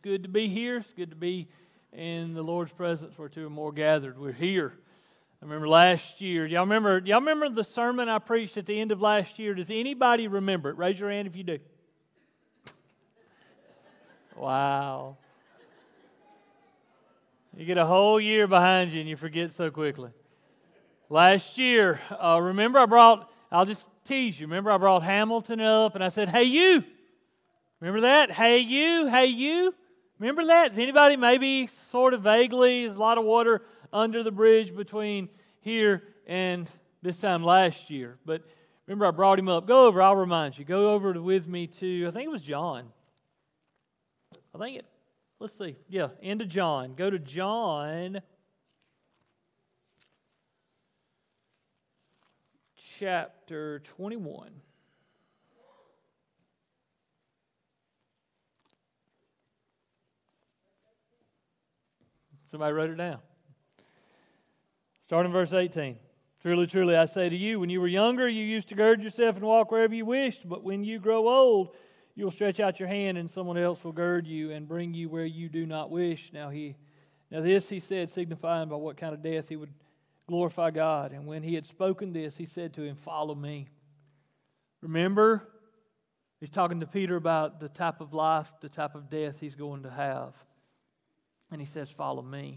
good to be here. It's good to be in the Lord's presence where two or more gathered. We're here. I remember last year. Y'all remember the sermon I preached at the end of last year? Does anybody remember it? Raise your hand if you do. Wow. You get a whole year behind you and you forget so quickly. Last year, remember I'll just tease you. Remember I brought Hamilton up and I said, hey you. Remember that? Hey you, hey you. Remember that? Does anybody maybe sort of vaguely, there's a lot of water under the bridge between here and this time last year. But remember I brought him up. Go over, I'll remind you. Go over with me to, I think it was John. Let's see. Yeah, into John. Go to John chapter 21. Somebody wrote it down. Starting verse 18. Truly, truly, I say to you, when you were younger, you used to gird yourself and walk wherever you wished. But when you grow old, you will stretch out your hand, and someone else will gird you and bring you where you do not wish. Now this he said, signifying by what kind of death he would glorify God. And when he had spoken this, he said to him, follow me. Remember, he's talking to Peter about the type of life, the type of death he's going to have. And he says, follow me.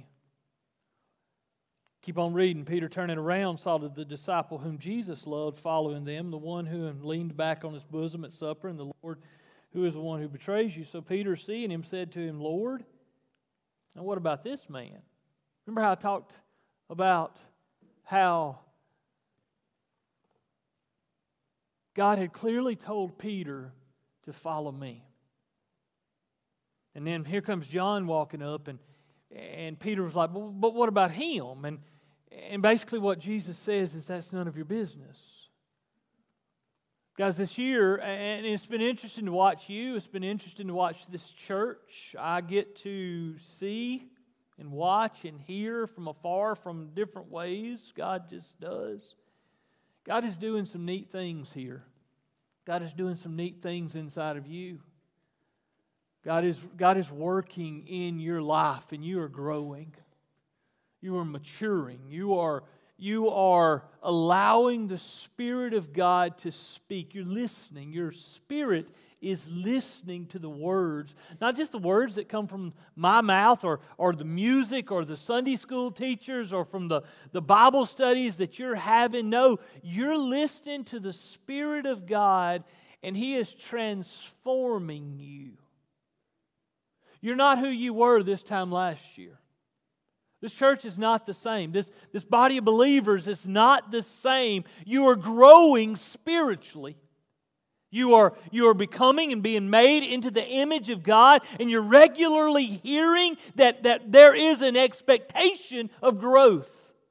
Keep on reading. Peter, turning around, saw the disciple whom Jesus loved following them, the one who leaned back on his bosom at supper, and the Lord who is the one who betrays you. So Peter, seeing him, said to him, Lord, now what about this man? Remember how I talked about how God had clearly told Peter to follow me. And then here comes John walking up, and Peter was like, but what about him? And basically what Jesus says is that's none of your business. Guys, this year, and it's been interesting to watch you, it's been interesting to watch this church. I get to see and watch and hear from afar from different ways. God just does. God is doing some neat things here. God is doing some neat things inside of you. God is working in your life, and you are growing. You are maturing. You are allowing the Spirit of God to speak. You're listening. Your spirit is listening to the words. Not just the words that come from my mouth or the music or the Sunday school teachers or from the Bible studies that you're having. No, you're listening to the Spirit of God, and He is transforming you. You're not who you were this time last year. This church is not the same. This body of believers is not the same. You are growing spiritually. You are becoming and being made into the image of God, and you're regularly hearing that there is an expectation of growth.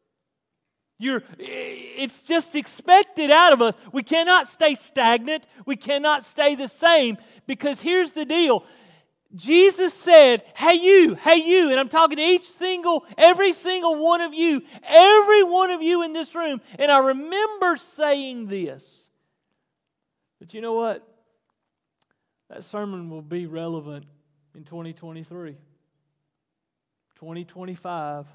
It's just expected out of us. We cannot stay stagnant. We cannot stay the same, because here's the deal. Jesus said, hey you, and I'm talking to every single one of you, every one of you in this room. And I remember saying this, but you know what? That sermon will be relevant in 2023, 2025,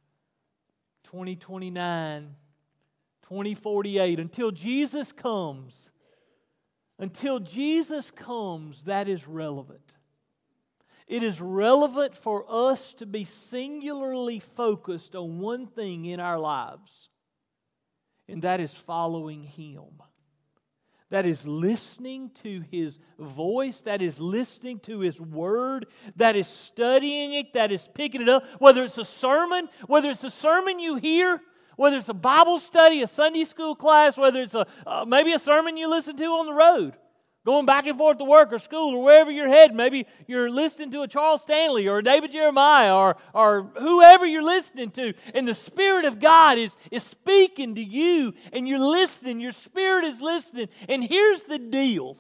2029, 2048, until Jesus comes. Until Jesus comes, that is relevant. It is relevant for us to be singularly focused on one thing in our lives, and that is following Him. That is listening to His voice, that is listening to His Word, that is studying it, that is picking it up. Whether it's a sermon you hear, whether it's a Bible study, a Sunday school class, whether it's maybe a sermon you listen to on the road, going back and forth to work or school or wherever you're headed. Maybe you're listening to a Charles Stanley or a David Jeremiah or whoever you're listening to. And the Spirit of God is speaking to you, and you're listening. Your spirit is listening. And here's the deal.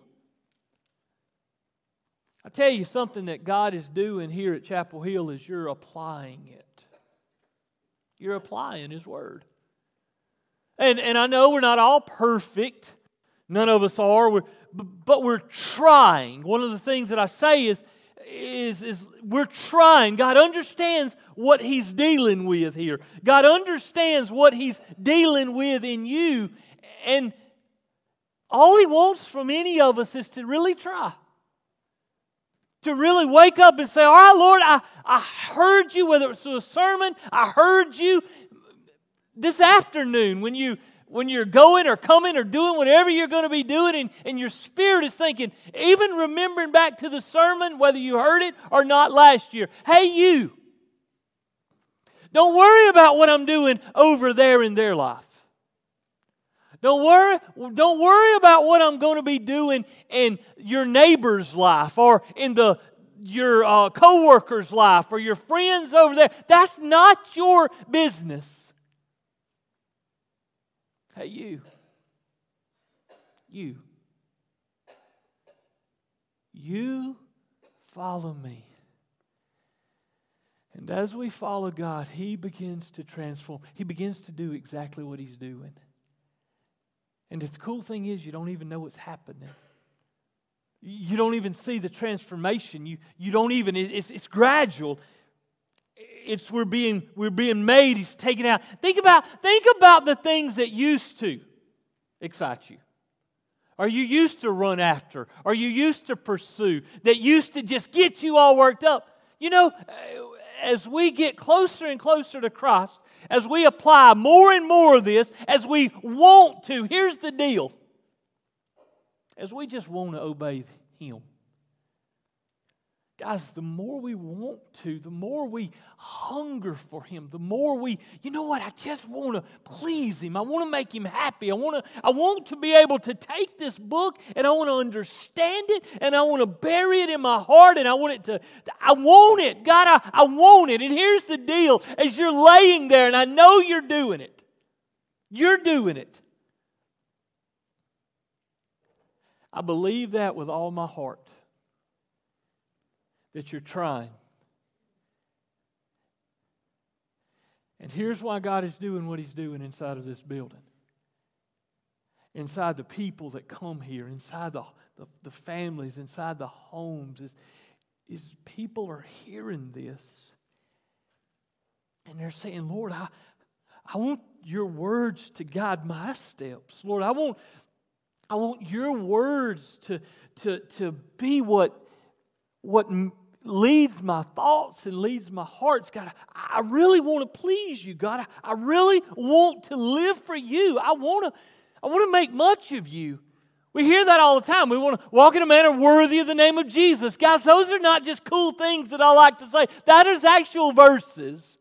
I tell you, something that God is doing here at Chapel Hill is you're applying it. You're applying His Word. And I know we're not all perfect. None of us are. But we're trying. One of the things that I say is, is we're trying. God understands what He's dealing with here. God understands what He's dealing with in you. And all He wants from any of us is to really try. To really wake up and say, all right, Lord, I heard you, whether it's through a sermon, I heard you this afternoon when you're going or coming or doing whatever you're going to be doing, and your spirit is thinking, even remembering back to the sermon, whether you heard it or not last year, hey, you, don't worry about what I'm doing over there in their life. Don't worry about what I'm going to be doing in your neighbor's life or in your co-worker's life or your friends over there. That's not your business. Hey, you follow me. And as we follow God, He begins to transform. He begins to do exactly what He's doing. And the cool thing is, you don't even know what's happening. You don't even see the transformation. You don't even, it's gradual. We're being made. He's taken out. Think about the things that used to excite you. Or you used to run after. Or you used to pursue. That used to just get you all worked up. You know, as we get closer and closer to Christ, as we apply more and more of this, as we want to, here's the deal. As we just want to obey Him. Guys, the more we want to, the more we hunger for Him, the more you know what, I just want to please Him. I want to make Him happy. I want to be able to take this book and I want to understand it and I want to bury it in my heart and I want it. God, I want it. And here's the deal. As you're laying there, and I know you're doing it. You're doing it. I believe that with all my heart. That you're trying. And here's why God is doing what He's doing inside of this building. Inside the people that come here, inside the families, inside the homes, is people are hearing this. And they're saying, Lord, I want your words to guide my steps. Lord, I want your words to be what leads my thoughts and leads my hearts. God, I really want to please you, God. I really want to live for you. I want to make much of you. We hear that all the time. We want to walk in a manner worthy of the name of Jesus. Guys, those are not just cool things that I like to say. That is actual verses.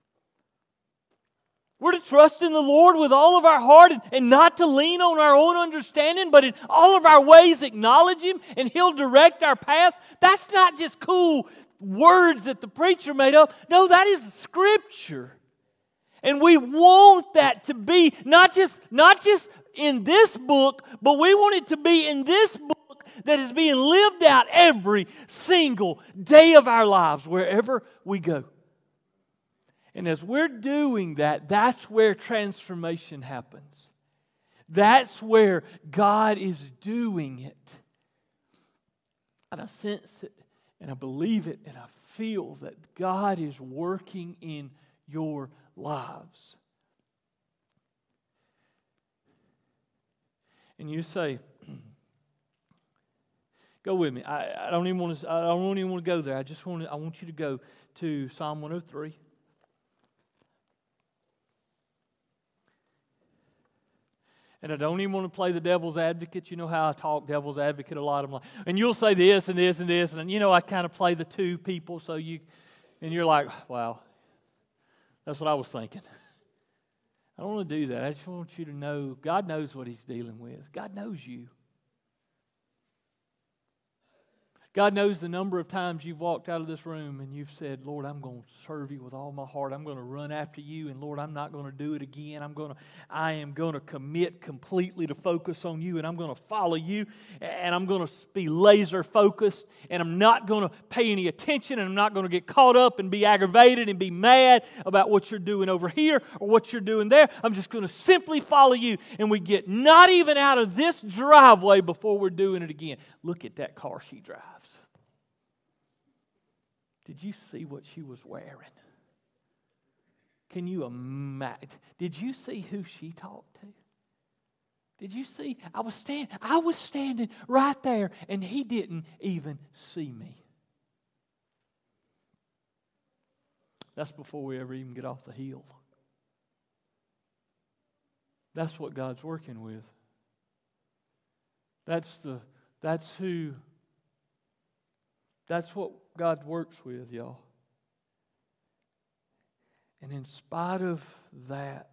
We're to trust in the Lord with all of our heart and not to lean on our own understanding, but in all of our ways acknowledge Him and He'll direct our path. That's not just cool words that the preacher made up. No, that is Scripture. And we want that to be not just in this book, but we want it to be in this book that is being lived out every single day of our lives, wherever we go. And as we're doing that, that's where transformation happens. That's where God is doing it. And I sense it, and I believe it, and I feel that God is working in your lives. And you say, go with me. I don't even want to go there. I want you to go to Psalm 103. And I don't even want to play the devil's advocate. You know how I talk devil's advocate a lot. I'm like, and you'll say this and this and this, and you know I kind of play the two people. And you're like, wow, that's what I was thinking. I don't want to do that. I just want you to know God knows what He's dealing with. God knows you. God knows the number of times you've walked out of this room and you've said, Lord, I'm going to serve you with all my heart. I'm going to run after you. And Lord, I'm not going to do it again. I am going to commit completely to focus on you. And I'm going to follow you. And I'm going to be laser focused. And I'm not going to pay any attention. And I'm not going to get caught up and be aggravated and be mad about what you're doing over here or what you're doing there. I'm just going to simply follow you. And we get not even out of this driveway before we're doing it again. Look at that car she drives. Did you see what she was wearing? Can you imagine? Did you see who she talked to? Did you see? I was standing right there, and he didn't even see me. That's before we ever even get off the hill. That's what God's working with. That's what God works with, y'all. And in spite of that,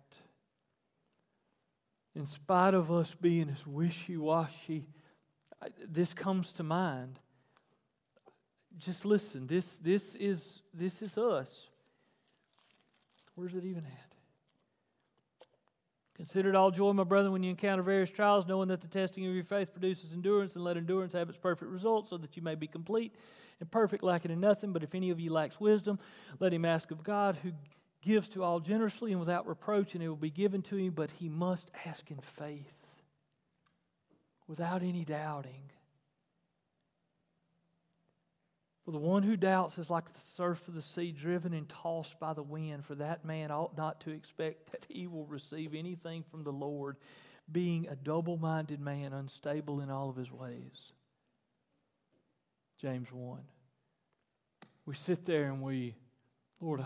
in spite of us being as wishy-washy, this comes to mind. Just listen, this is us. Where's it even at? Consider it all joy, my brethren, when you encounter various trials, knowing that the testing of your faith produces endurance, and let endurance have its perfect result, so that you may be complete and perfect, lacking in nothing. But if any of you lacks wisdom, let him ask of God, who gives to all generously and without reproach, and it will be given to him. But he must ask in faith, without any doubting. For the one who doubts is like the surf of the sea, driven and tossed by the wind. For that man ought not to expect that he will receive anything from the Lord, being a double-minded man, unstable in all of his ways. James 1. We sit there and Lord,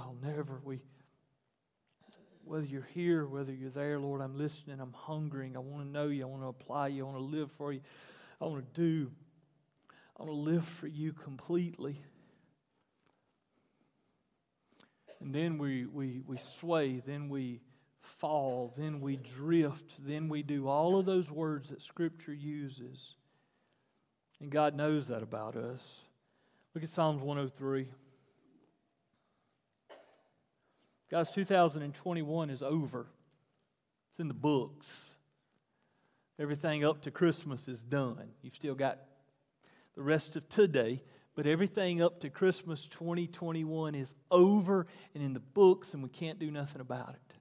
whether you're here, whether you're there, Lord, I'm listening, I'm hungering, I want to know you, I want to apply you, I want to live for you, I want to live for you completely. And then we sway, then we fall, then we drift, then we do all of those words that Scripture uses. And God knows that about us. Look at Psalms 103. Guys, 2021 is over. It's in the books. Everything up to Christmas is done. You've still got the rest of today, but everything up to Christmas 2021 is over and in the books, and we can't do nothing about it.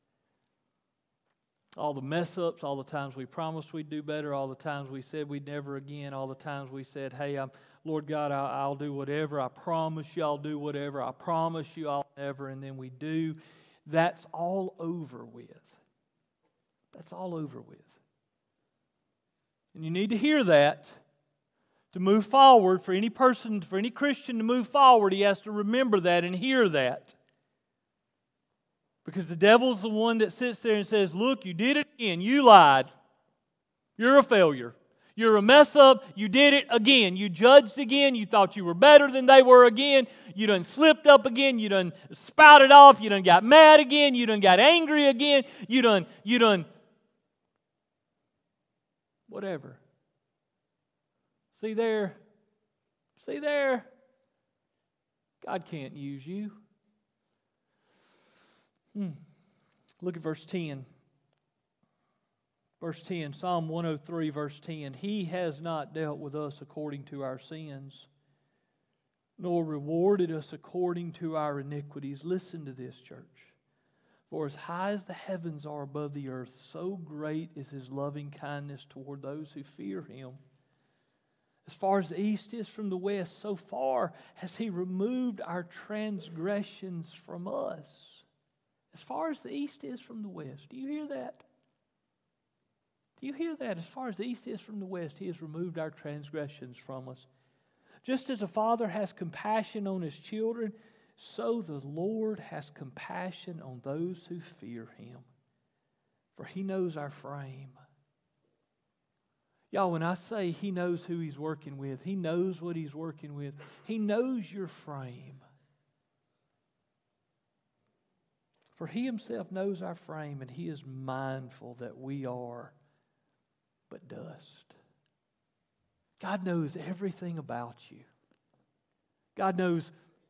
All the mess ups, all the times we promised we'd do better, all the times we said we'd never again, all the times we said, hey, Lord God, I'll do whatever, I promise you I'll do whatever, I promise you I'll never, and then we do. That's all over with. That's all over with. And you need to hear that. To move forward, for any person, for any Christian to move forward, he has to remember that and hear that. Because the devil's the one that sits there and says, look, you did it again. You lied. You're a failure. You're a mess up. You did it again. You judged again. You thought you were better than they were again. You done slipped up again. You done spouted off. You done got mad again. You done got angry again. You done whatever. See there? God can't use you. Look at verse 10. Verse 10, Psalm 103, verse 10. He has not dealt with us according to our sins, nor rewarded us according to our iniquities. Listen to this, church. For as high as the heavens are above the earth, so great is His loving kindness toward those who fear Him. As far as the east is from the west, so far has He removed our transgressions from us. As far as the east is from the west. Do you hear that? Do you hear that? As far as the east is from the west, He has removed our transgressions from us. Just as a father has compassion on his children, so the Lord has compassion on those who fear Him. For He knows our frame. Y'all, when I say He knows who He's working with, He knows what He's working with. He knows your frame. For He Himself knows our frame, and He is mindful that we are but dust. God knows everything about you. God knows,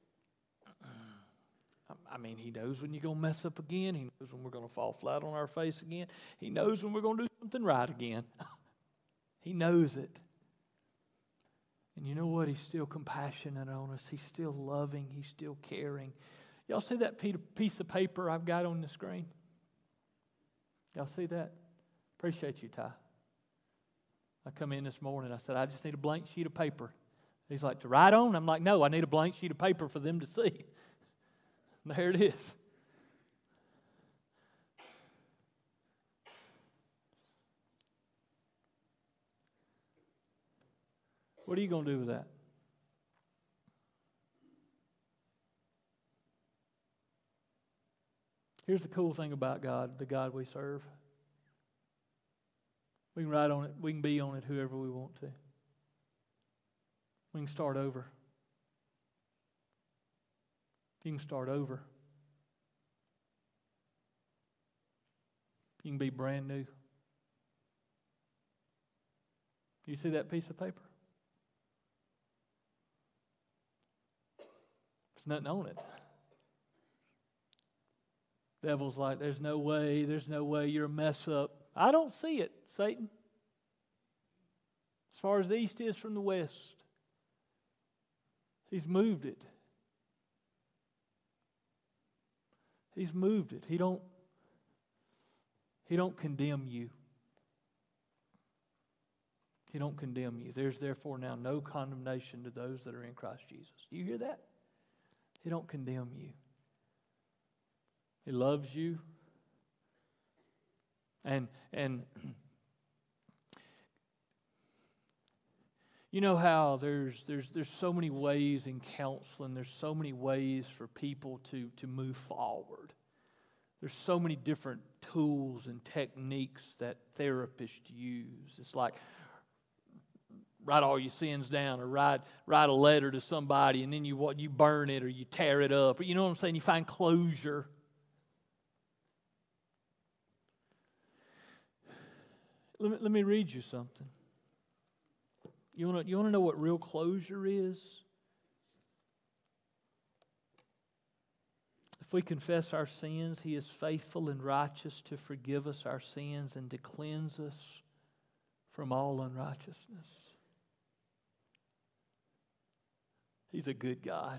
He knows when you're going to mess up again. He knows when we're going to fall flat on our face again. He knows when we're going to do something right again. He knows it. And you know what? He's still compassionate on us. He's still loving. He's still caring. Y'all see that piece of paper I've got on the screen? Y'all see that? Appreciate you, Ty. I come in this morning. I said, I just need a blank sheet of paper. He's like, to write on? I'm like, no, I need a blank sheet of paper for them to see. There it is. What are you going to do with that? Here's the cool thing about God, the God we serve. We can write on it. We can be on it whoever we want to. We can start over. You can start over. You can be brand new. You see that piece of paper? There's nothing on it. Devil's like, there's no way, you're a mess up. I don't see it, Satan. As far as the east is from the west, he's moved it. He's moved it. He don't condemn you. He don't condemn you. There's therefore now no condemnation to those that are in Christ Jesus. Do you hear that? He don't condemn you. He loves you. And you know how there's so many ways in counseling, there's so many ways for people to move forward. There's so many different tools and techniques that therapists use. It's like write all your sins down, or write a letter to somebody, and then you burn it or you tear it up. Or, you know what I'm saying? You find closure. Let me read you something. You want to know what real closure is? If we confess our sins, He is faithful and righteous to forgive us our sins and to cleanse us from all unrighteousness. He's a good God.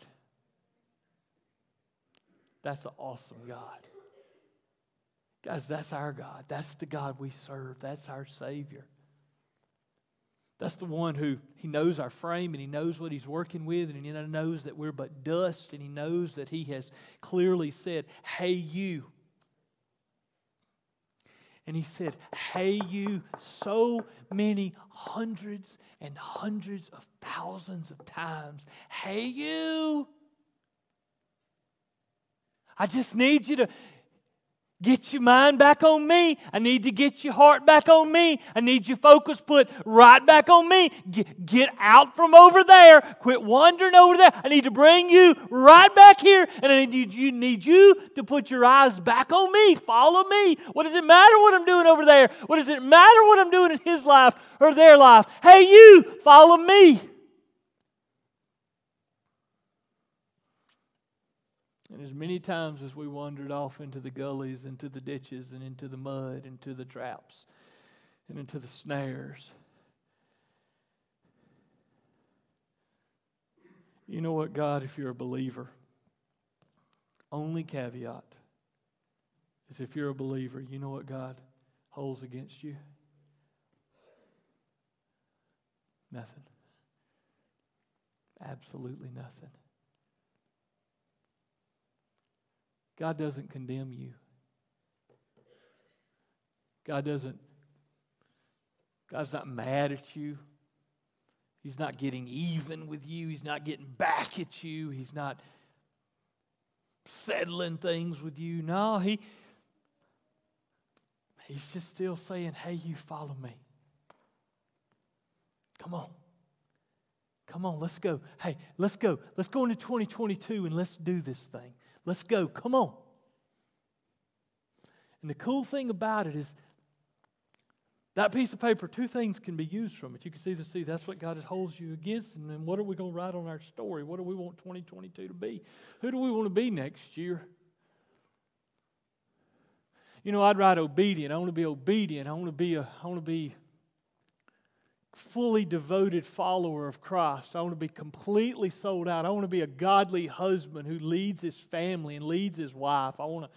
That's an awesome God. Guys, that's our God. That's the God we serve. That's our Savior. That's the one who, He knows our frame, and He knows what He's working with, and He knows that we're but dust, and He knows that He has clearly said, hey, you. And He said, hey, you, so many hundreds and hundreds of thousands of times. Hey, you. I just need you to get your mind back on me. I need to get your heart back on me. I need your focus put right back on me. Get out from over there. Quit wandering over there. I need to bring you right back here. And I need you to put your eyes back on me. Follow me. What does it matter what I'm doing over there? What does it matter what I'm doing in his life or their life? Hey, you, follow me. And as many times as we wandered off into the gullies, into the ditches, and into the mud, into the traps, and into the snares, you know what, God, if you're a believer, only caveat is if you're a believer, you know what God holds against you? Nothing. Absolutely nothing. God doesn't condemn you. God's not mad at you. He's not getting even with you. He's not getting back at you. He's not settling things with you. No, He's just still saying, hey, you follow me. Come on. Come on, let's go. Hey, let's go. Let's go into 2022 and let's do this thing. Let's go. Come on. And the cool thing about it is that piece of paper, two things can be used from it. You can see that's what God holds you against. And then what are we going to write on our story? What do we want 2022 to be? Who do we want to be next year? You know, I'd write obedient. I want to be obedient. I want to be fully devoted follower of Christ. I want to be completely sold out. I want to be a godly husband who leads his family and leads his wife. I want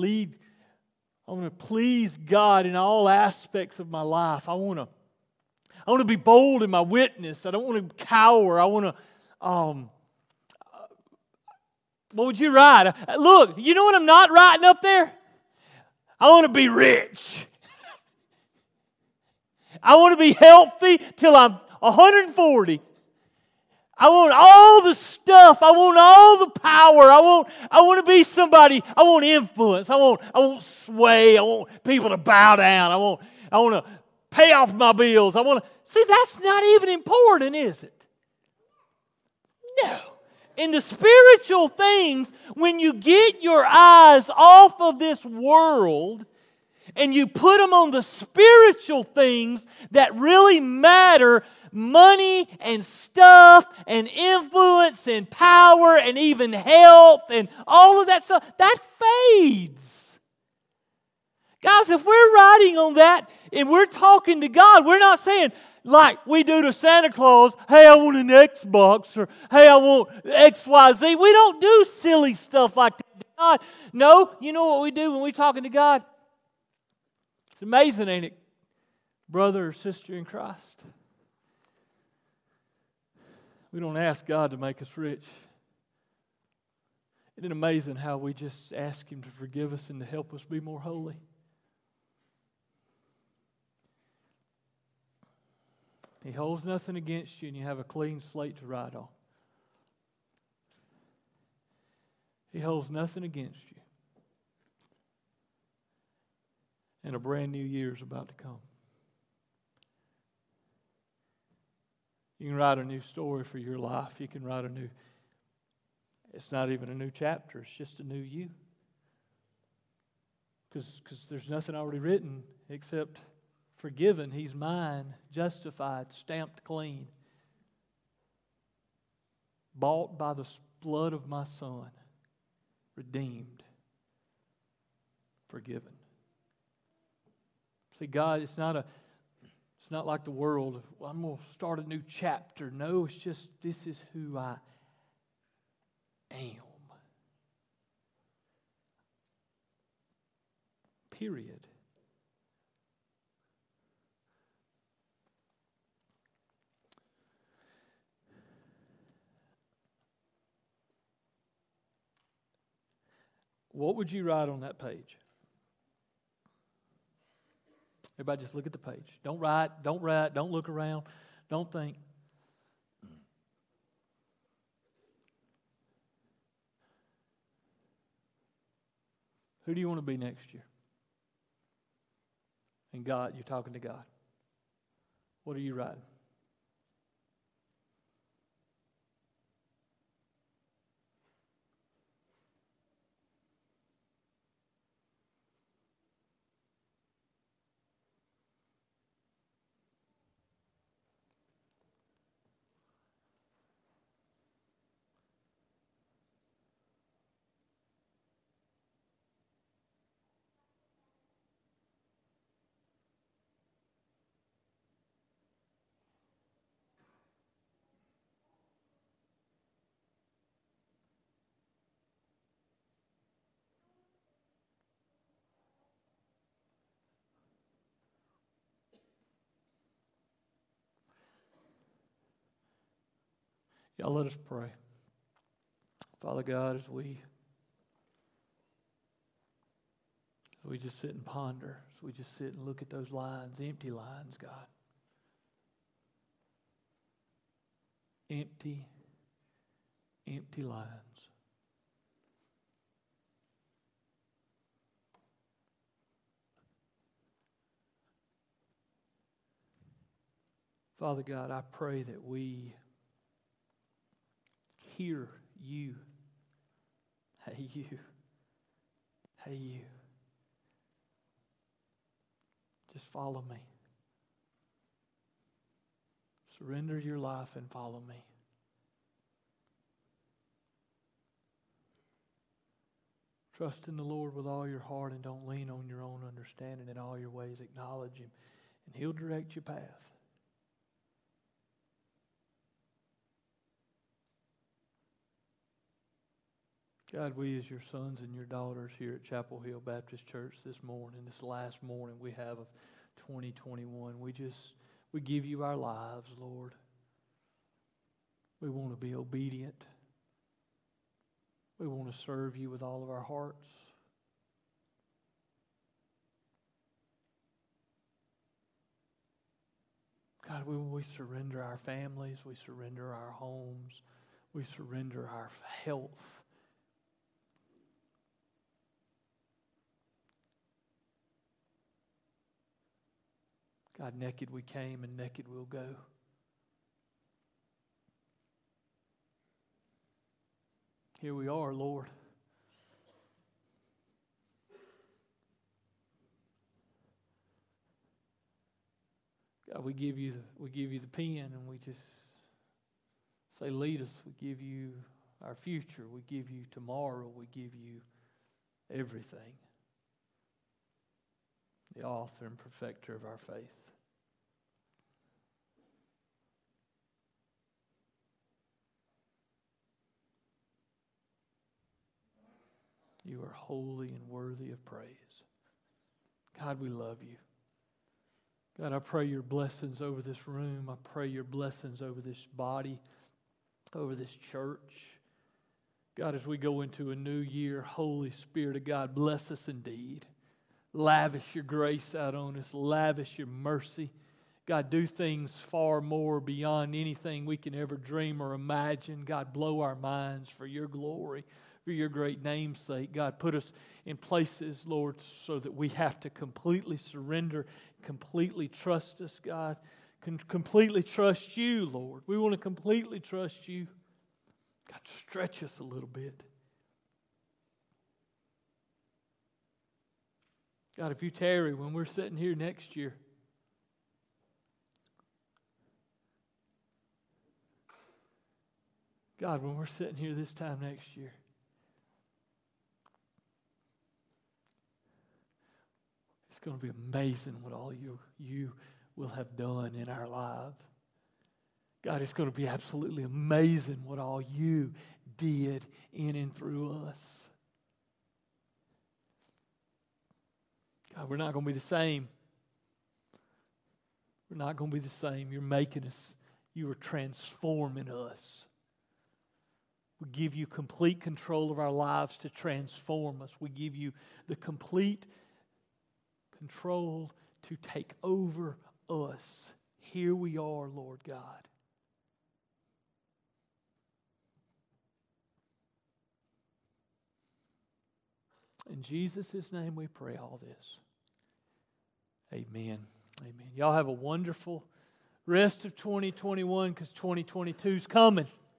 to please God in all aspects of my life. I want I want to be bold in my witness. I don't want to cower. I want to, what would you write? Look, you know what I'm not writing up there? I want to be rich. I want to be healthy till I'm 140. I want all the stuff. I want all the power. I want to be somebody. I want influence. I want sway. I want people to bow down. I want to pay off my bills. See, that's not even important, is it? No. In the spiritual things, when you get your eyes off of this world and you put them on the spiritual things that really matter, money and stuff and influence and power and even health and all of that stuff, that fades. Guys, if we're riding on that and we're talking to God, we're not saying, like we do to Santa Claus, hey, I want an Xbox, or hey, I want XYZ. We don't do silly stuff like that to God. No, you know what we do when we're talking to God? It's amazing, ain't it, brother or sister in Christ? We don't ask God to make us rich. Isn't it amazing how we just ask Him to forgive us and to help us be more holy? He holds nothing against you, and you have a clean slate to write on. He holds nothing against you. And a brand new year is about to come. You can write a new story for your life. You can write it's not even a new chapter, it's just a new you. Because there's nothing already written except forgiven. He's mine, justified, stamped clean. Bought by the blood of my Son. Redeemed. Forgiven. See, God, it's not like the world. Well, I'm going to start a new chapter. No, it's just this is who I am. Period. What would you write on that page? Everybody just look at the page. Don't write, don't look around, don't think. Who do you want to be next year? And God, you're talking to God. What are you writing? Y'all let us pray. Father God, as we just sit and ponder, as we just sit and look at those lines, empty lines, God. Empty lines. Father God, I pray that we hear you. Hey, you. Hey, you. Just follow me. Surrender your life and follow me. Trust in the Lord with all your heart and don't lean on your own understanding. In all your ways acknowledge Him, and He'll direct your path. God, we as your sons and your daughters here at Chapel Hill Baptist Church this morning, this last morning we have of 2021, we We give you our lives, Lord. We want to be obedient. We want to serve you with all of our hearts. God, we surrender our families, we surrender our homes, we surrender our health. God, naked we came and naked we'll go. Here we are, Lord. God, we give you the pen, and we just say, lead us. We give you our future. We give you tomorrow. We give you everything. The author and perfecter of our faith. You are holy and worthy of praise. God, we love you. God, I pray your blessings over this room. I pray your blessings over this body, over this church. God, as we go into a new year, Holy Spirit of God, bless us indeed. Lavish your grace out on us. Lavish your mercy. God, do things far more beyond anything we can ever dream or imagine. God, blow our minds for your glory, for your great name's sake. God, put us in places, Lord, so that we have to completely surrender, completely trust us, God. Completely trust you, Lord. We want to completely trust you. God, stretch us a little bit. God, if you tarry when we're sitting here next year, God, when we're sitting here this time next year, it's going to be amazing what all you will have done in our lives. God, it's going to be absolutely amazing what all you did in and through us. God, we're not going to be the same. We're not going to be the same. You're making us. You are transforming us. We give you complete control of our lives to transform us. We give you the complete control to take over us. Here we are, Lord God. In Jesus' name we pray all this. Amen. Amen. Y'all have a wonderful rest of 2021 because 2022 is coming.